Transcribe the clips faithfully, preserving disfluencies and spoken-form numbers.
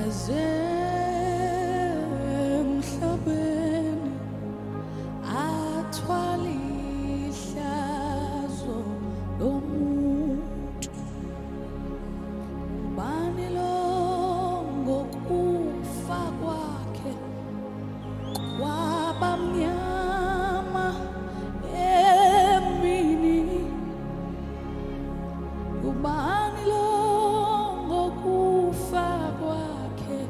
Emhlabeni athwala ihlazo lomuntu, ubani lo ngokufa kwakhe kwabamnyama emini, ubani lo ngokufa kwakhe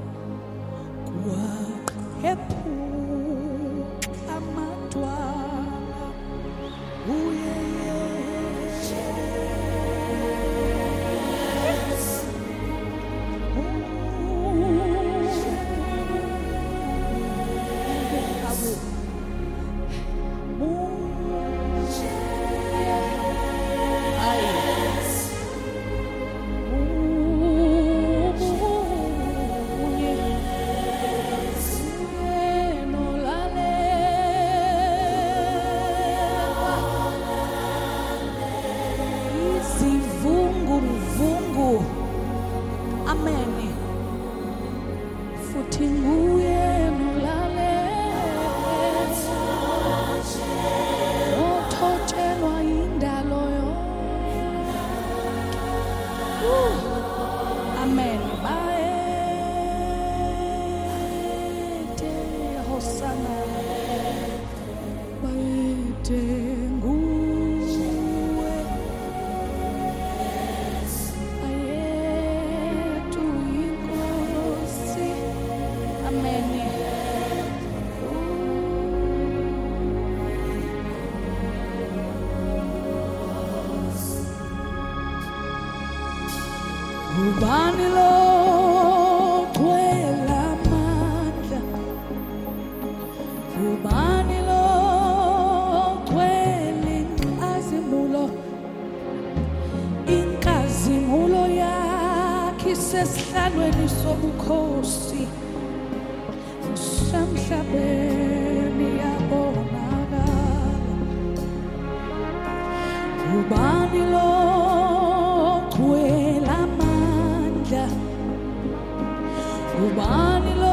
kwaqephuka amadwala, uye Amen. Futhi nguye nolalela, othotshelwa indalo yonke. Amen. Baete Hosanna, baete ubani lo gwela amandla, ubani lo gwela inkazimulo, inkazimulo yakhe isesihlalweni sobukhosi semhlabeni yabonakala. Ubani lo gwela amandla, ubani lo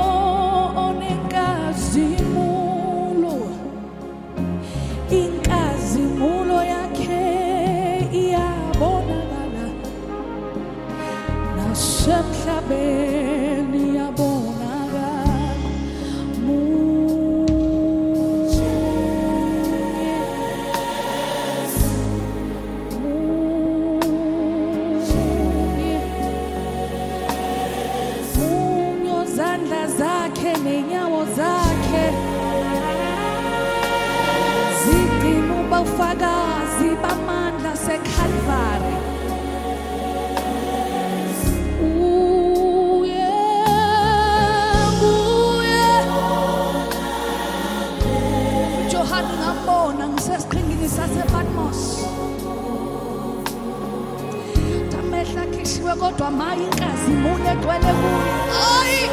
onenkazimulo, inkazimulo yakhe iyabonakala nasemhlabeni yabonakala. Nenyawo zakhe zigcina ubufakazi bamandla seKalvari. Uye, uye Johani ngambona ngisesiqhingini sasePatmos, amehla akhishiwe kodwa maye inkazimulo egcwele kuye. Ayi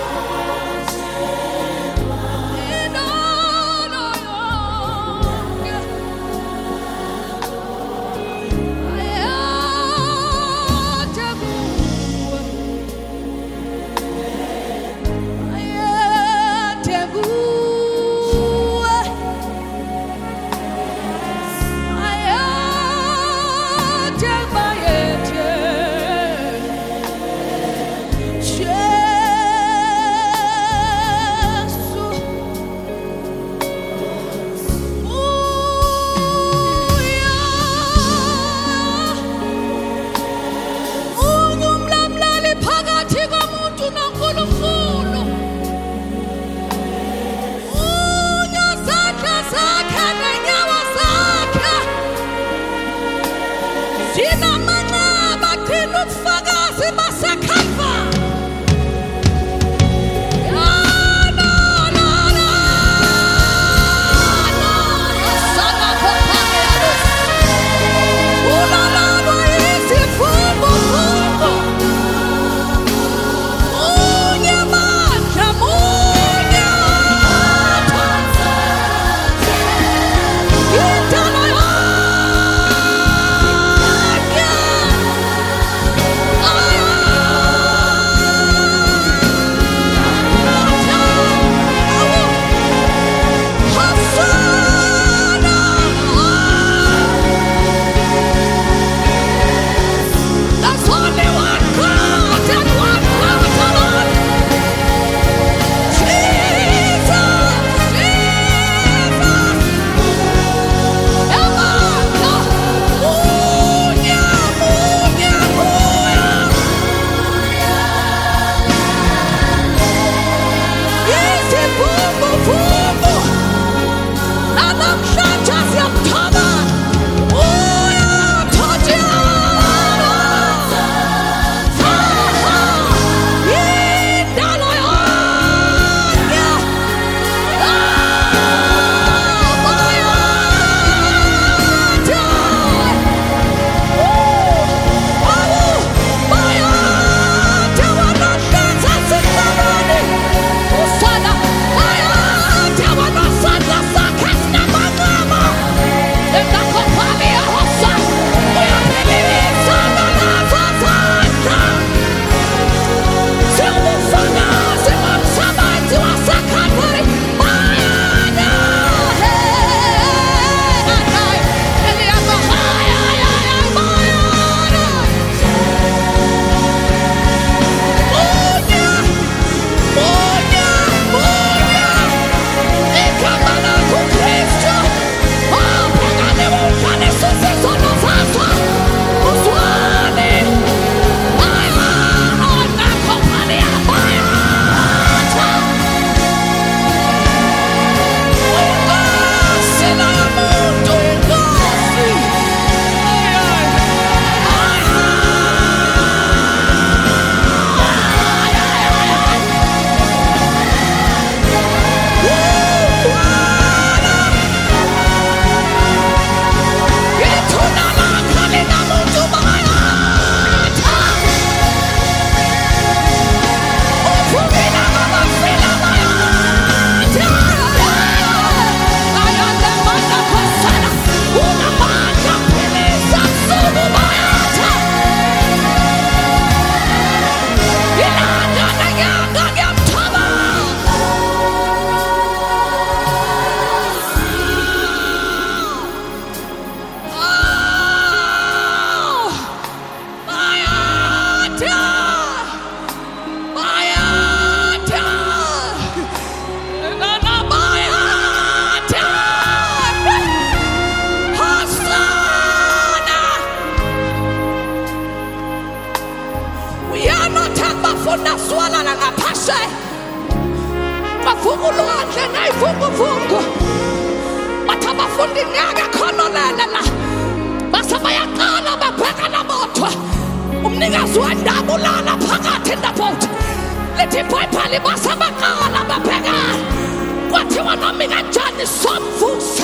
lithi iBhayibheli basabaqala babhekana kwathiwa noma kanjani somvusa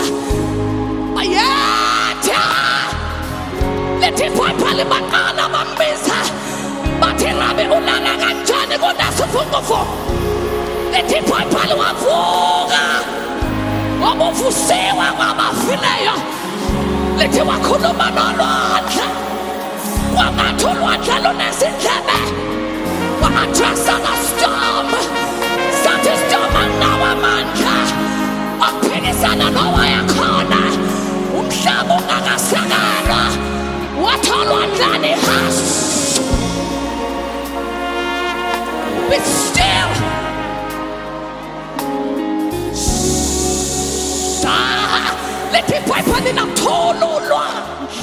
bayetha lithi iBhayibheli baqala bambiza bathi Rabi ulala kanjani kunasivunguvungu lithi iBhayibheli wavuka wabuvusiwa kwabafileyo lithi wakhuluma nolwandle wangathi ulwandle lunezindlebe wa-addressa the storm sathi storm anawo amandla okuphikisana nowayakhona umhlaba ungakasekelwa wathi olwandleni hush be still lithi iBhayibheli lathola ulwandle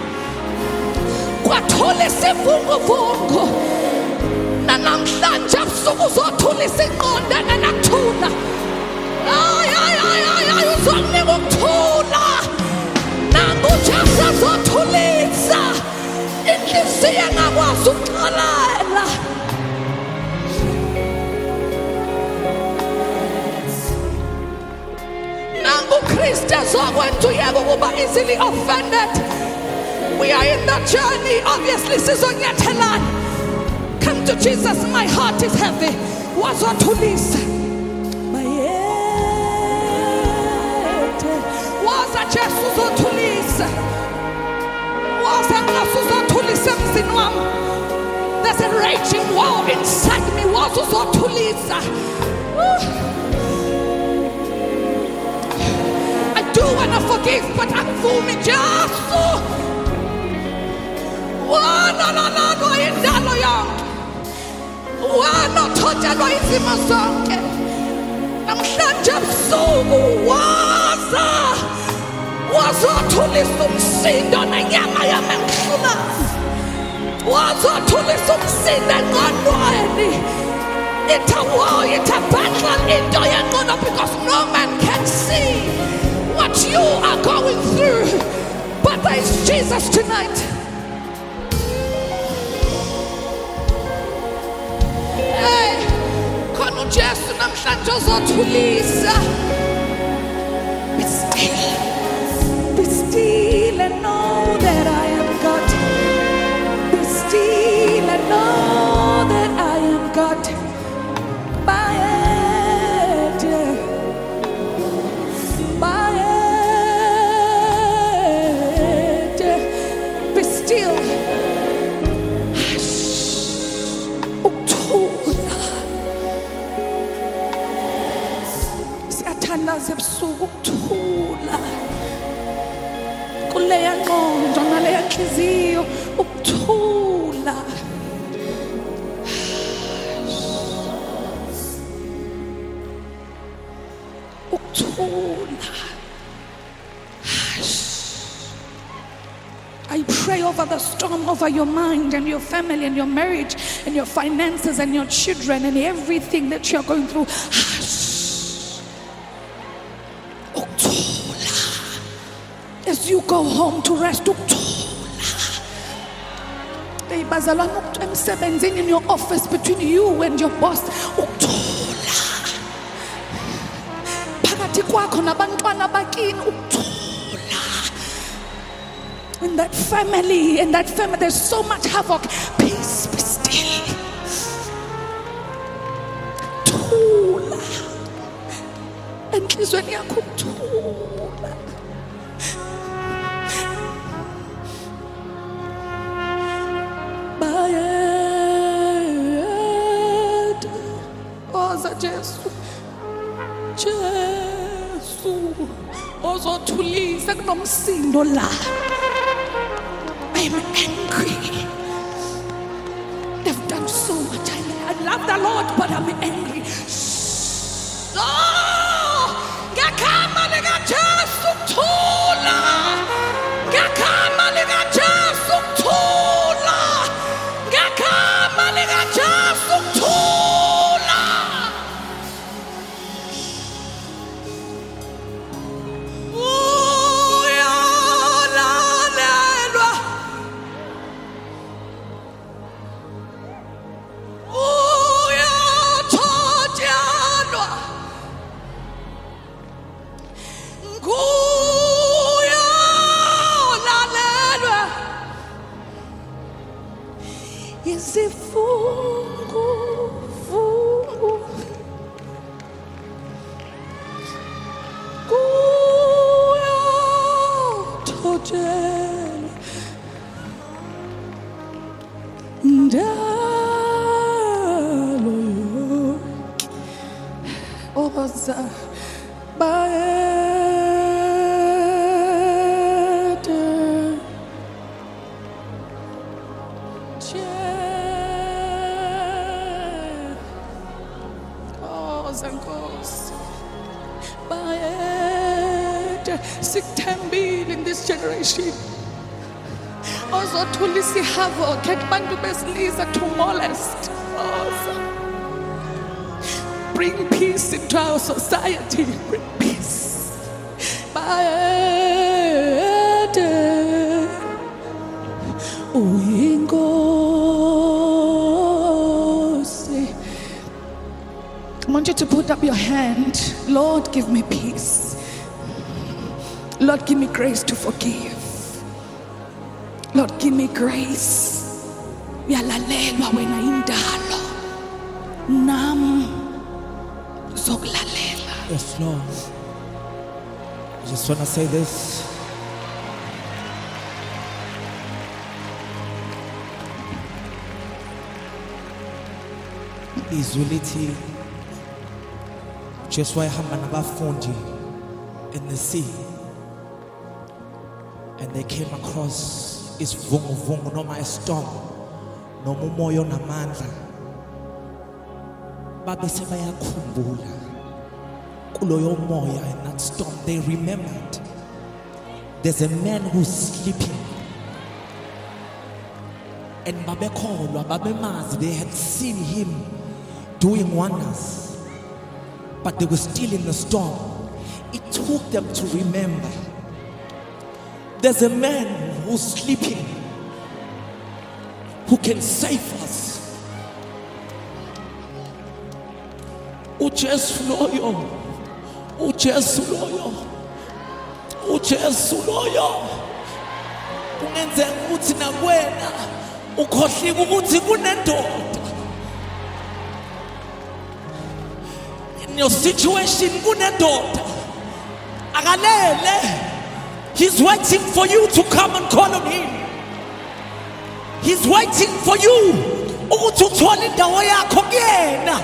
kwathola isivunguvungu namhlanje ebusuku uzothola isiqondene nakuthula ay ay ay ay ay uzokunika ukuthula nangu Jesu azothulisa inhliziyo engakwazi ukuxolela nangu Kristu azokwenza uyeke ukuba easily offended. We are in the journey, obviously sizonyathelana. Come to Jesus, my heart is heavy. Wazothulisa bayethe waza Jesu uzothulisa waza Jesu uzothulisa emzini wami. There's a raging war inside me. Waza uzothulisa. I do want to forgive, but I'm fooling Jesu. Wana na na no indalo yonke wana thotshelwa izimo zonke namhlanje ebusuku waza wazothulisa umsindo nenyama yami engihlulayo wazothulisa umsindo engqondweni it's a war, it's a battle into yengqondo because no man can see what you are going through, but there is Jesus tonight. Hey, khona uJesu namhlanje uzothulisa. Be still, be still and know that I am God. Be still and know that I am God. Bayethe, bayethe, be still. Siyathandaza ebusuku ukuthula kuleya ngqondo naleya nhliziyo ukuthula ukuthula. I pray over the storm, over your mind and your family and your marriage and your finances and your children and everything that you're going through. As you go home to rest, in your office, between you and your boss, in that family, in that family, there's so much havoc. Peace, be still. Thula. Enhlizweni yakho thula. Bayethe. Oza Jesu. Jesu. Ozothulisa kunomsindo la. I'm angry. They've done so much. I, I love the Lord, but I'm angry. So, ngakama lika Jesu kuthula. Ngakama lika Jesu kuthula. Ngakama lika Jesu kuthula. Oh, yeah. Nkosi Nkosi. Bayede sikuthembile in this generation. Ozothulisa ihavoc kubantu besilisa to molest. Bring peace into our society. Bring peace. Bayede uyinkosi. I want you to put up your hand. Lord, give me peace. Lord, give me grace to forgive. Lord, give me grace. Yalalelwa wena indalo. Nam zokulalela. Yes, Lord. I just want to say this. Izwi lithi Jesu wayehamba nabafundi in the sea, and they came across isivunguvungu noma istorm noma umoya onamandla. Babe sebayakhumbula kuloyo moya and that storm. They remembered there's a man who's sleeping, and babekholwa babemazi, they had seen him doing wonders, but they were still in the storm. It took them to remember there's a man who's sleeping who can save us. uJesu loyo, uJesu loyo, uJesu loyo. Kungenzeka ukuthi nakwena ukhohlika ukuthi kunendoda. In your situation kunendoda. Akalele. He's waiting for you to come and call on him. He's waiting for you ukuthi uthole indawo yakho kuyena.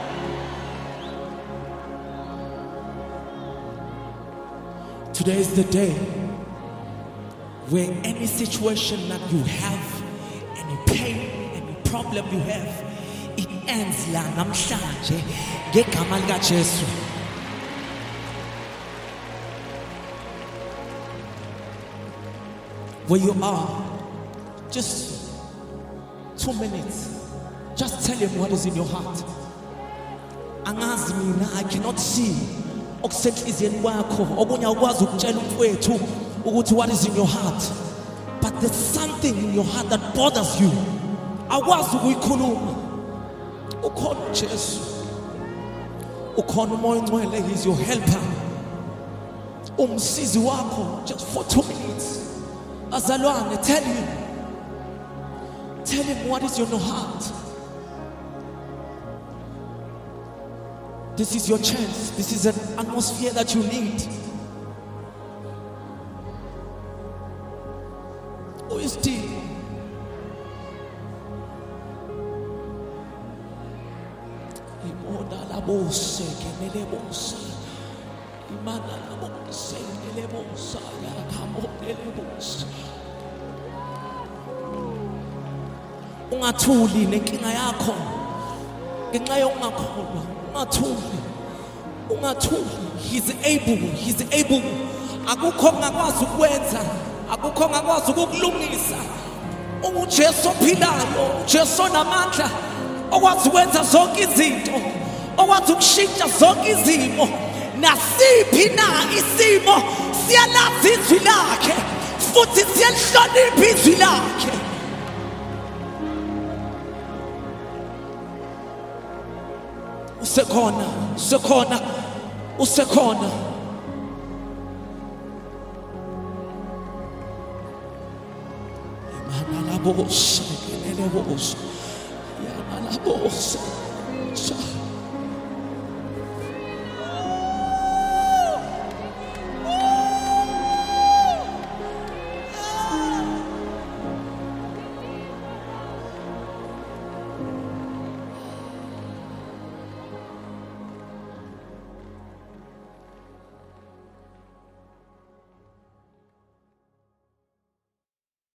Today is the day where any situation that you have, any pain, any problem you have, it ends la namhlanje ngegama lika Jesu. Where you are, just two minutes, just tell him what is in your heart. Angazi mina, I cannot see okusenhliziyeni kwakho, okunye ukwazi ukutshela umfowethu ukuthi what is in your heart, but there's something in your heart that bothers you. Akwazi ukuyikhuluma. Ukhona uJesu, ukhona uMoya oNgcwele, he's your helper, umsizi wakho, just for two minutes. Azalwane, tell him, tell him what is in your heart. This is your chance. This is an atmosphere that you need. Who is still? Ungathuli nenkinga yakho ngenxa yokungakholwa. Ungathuli, ungathuli. He's able, he's able. Akukho ongakwazi ukwenza, akukho ongakwazi ukukulungisa. UJesu ophilayo, uJesu onamandla, okwazi ukwenza zonke izinto, okwazi ukushintsha zonke izimo. Nasiphi na isimo siyalazi izwi lakhe, futhi siyalihlonipha izwi lakhe. Usekhona, usekhona, usekhona. Imana la bosa, kelele bosa, yana la bosa.